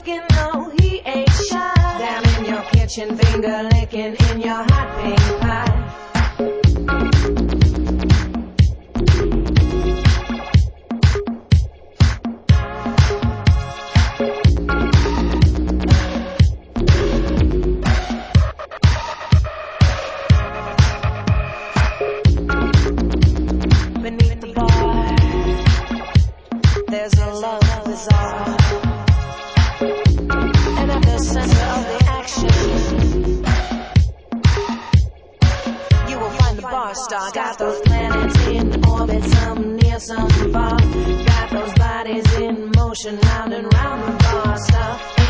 looking, no, he ain't shy. Down in your kitchen, finger licking in your hot pink pie. Beneath the bar, there's a love bazaar. And at the center of the action, you will find the bar star. Got those planets in orbit, some near, some far. Got those bodies in motion, round and round the bar star.